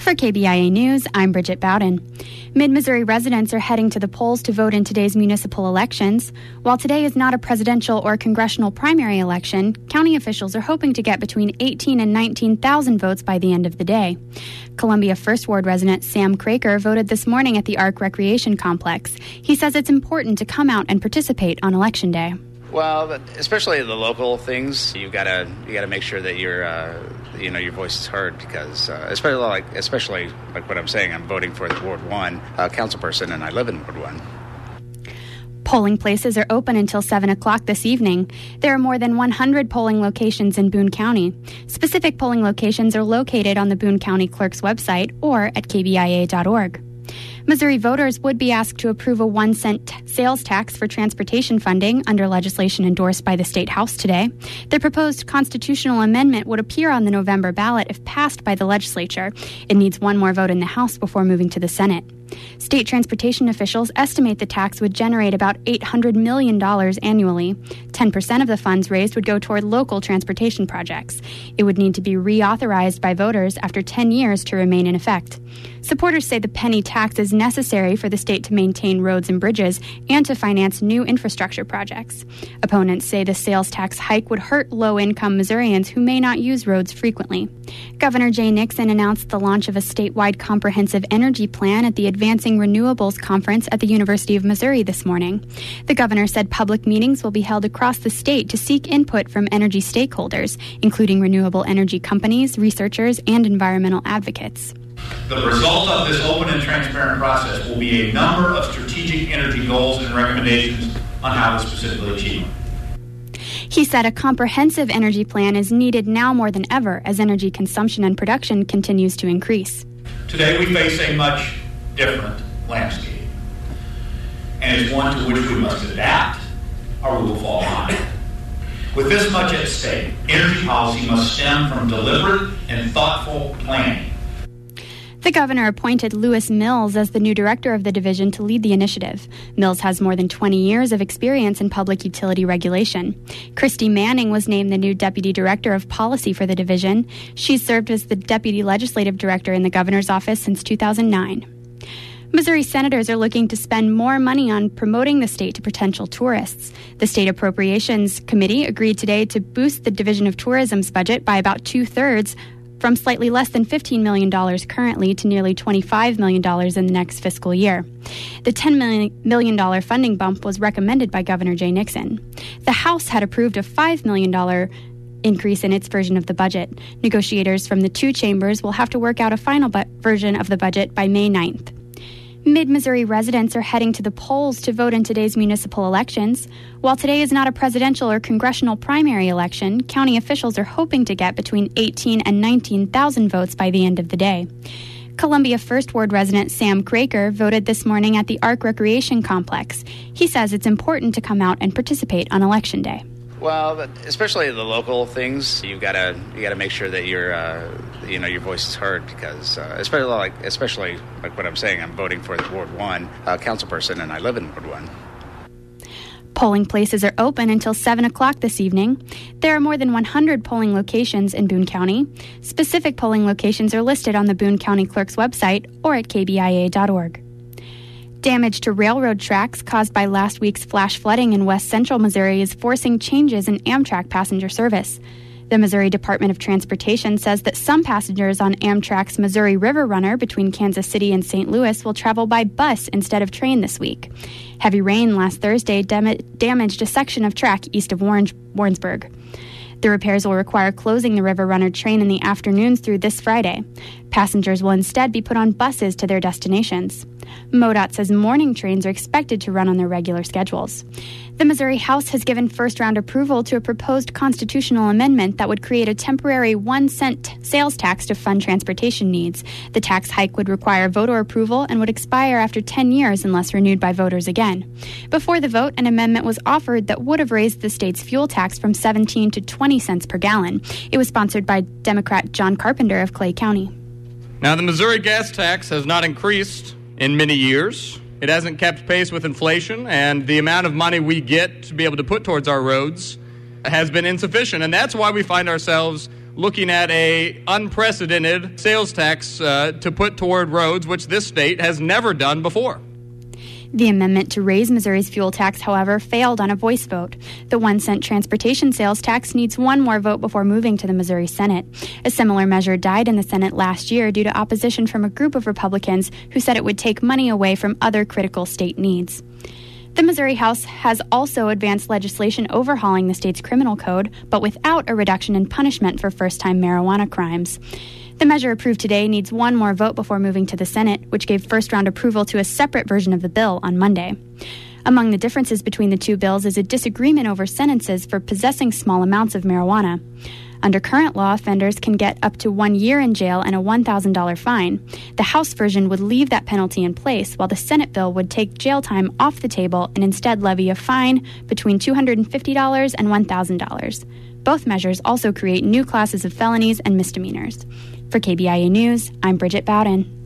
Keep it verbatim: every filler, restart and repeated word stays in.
For K B I A News, I'm Bridget Bowden. Mid-Missouri residents are heading to the polls to vote in today's municipal elections. While today is not a presidential or congressional primary election, county officials are hoping to get between eighteen and nineteen thousand votes by the end of the day. Columbia First Ward resident Sam Craker voted this morning at the Arc Recreation Complex. He says it's important to come out and participate on Election Day. Well, especially the local things, you gotta you gotta make sure that your uh, you know your voice is heard, because uh, especially like especially like what I'm saying, I'm voting for the Ward One uh, council person, and I live in Ward One. Polling places are open until seven o'clock this evening. There are more than one hundred polling locations in Boone County. Specific polling locations are located on the Boone County Clerk's website or at k b i a dot org. Missouri voters would be asked to approve a one cent t- sales tax for transportation funding under legislation endorsed by the State House today. The proposed constitutional amendment would appear on the November ballot if passed by the legislature. It needs one more vote in the House before moving to the Senate. State transportation officials estimate the tax would generate about eight hundred million dollars annually. ten percent of the funds raised would go toward local transportation projects. It would need to be reauthorized by voters after ten years to remain in effect. Supporters say the penny tax is necessary for the state to maintain roads and bridges and to finance new infrastructure projects. Opponents say the sales tax hike would hurt low-income Missourians who may not use roads frequently. Governor Jay Nixon announced the launch of a statewide comprehensive energy plan at the Advancing Renewables Conference at the University of Missouri this morning. The governor said public meetings will be held across the state to seek input from energy stakeholders, including renewable energy companies, researchers, and environmental advocates. The result of this open and transparent process will be a number of strategic energy goals and recommendations on how to specifically achieve them. He said a comprehensive energy plan is needed now more than ever as energy consumption and production continues to increase. Today we face a much different landscape, and it's one to which we must adapt or we will fall behind. With this much at stake, energy policy must stem from deliberate and thoughtful planning. The governor appointed Lewis Mills as the new director of the division to lead the initiative. Mills has more than twenty years of experience in public utility regulation. Christy Manning was named the new deputy director of policy for the division. She's served as the deputy legislative director in the governor's office since two thousand nine. Missouri senators are looking to spend more money on promoting the state to potential tourists. The State Appropriations Committee agreed today to boost the Division of Tourism's budget by about two-thirds, from slightly less than fifteen million dollars currently to nearly twenty-five million dollars in the next fiscal year. The ten million dollars funding bump was recommended by Governor Jay Nixon. The House had approved a five million dollars increase in its version of the budget. Negotiators from the two chambers will have to work out a final bu- version of the budget by May ninth. Mid-Missouri residents are heading to the polls to vote in today's municipal elections. While today is not a presidential or congressional primary election, county officials are hoping to get between eighteen and nineteen thousand votes by the end of the day. Columbia First Ward resident Sam Craker voted this morning at the Arc Recreation Complex. He says it's important to come out and participate on Election Day. Well, especially the local things, you gotta you gotta make sure that your uh, you know your voice is heard, because uh, especially like especially like what I'm saying, I'm voting for the Ward One uh, council person, and I live in Ward One. Polling places are open until seven o'clock this evening. There are more than one hundred polling locations in Boone County. Specific polling locations are listed on the Boone County Clerk's website or at k b i a dot org. Damage to railroad tracks caused by last week's flash flooding in west central Missouri is forcing changes in Amtrak passenger service. The Missouri Department of Transportation says that some passengers on Amtrak's Missouri River Runner between Kansas City and Saint Louis will travel by bus instead of train this week. Heavy rain last Thursday dam- damaged a section of track east of Warren- Warrensburg. The repairs will require closing the River Runner train in the afternoons through this Friday. Passengers will instead be put on buses to their destinations. MoDOT says morning trains are expected to run on their regular schedules. The Missouri House has given first-round approval to a proposed constitutional amendment that would create a temporary one cent sales tax to fund transportation needs. The tax hike would require voter approval and would expire after ten years unless renewed by voters again. Before the vote, an amendment was offered that would have raised the state's fuel tax from seventeen to twenty cents per gallon. It was sponsored by Democrat John Carpenter of Clay County. Now, the Missouri gas tax has not increased in many years. It hasn't kept pace with inflation, and the amount of money we get to be able to put towards our roads has been insufficient. And that's why we find ourselves looking at a unprecedented sales tax uh, to put toward roads, which this state has never done before. The amendment to raise Missouri's fuel tax, however, failed on a voice vote. The one cent transportation sales tax needs one more vote before moving to the Missouri Senate. A similar measure died in the Senate last year due to opposition from a group of Republicans who said it would take money away from other critical state needs. The Missouri House has also advanced legislation overhauling the state's criminal code, but without a reduction in punishment for first-time marijuana crimes. The measure approved today needs one more vote before moving to the Senate, which gave first-round approval to a separate version of the bill on Monday. Among the differences between the two bills is a disagreement over sentences for possessing small amounts of marijuana. Under current law, offenders can get up to one year in jail and a one thousand dollars fine. The House version would leave that penalty in place, while the Senate bill would take jail time off the table and instead levy a fine between two hundred fifty dollars and one thousand dollars. Both measures also create new classes of felonies and misdemeanors. For K B I A News, I'm Bridget Bowden.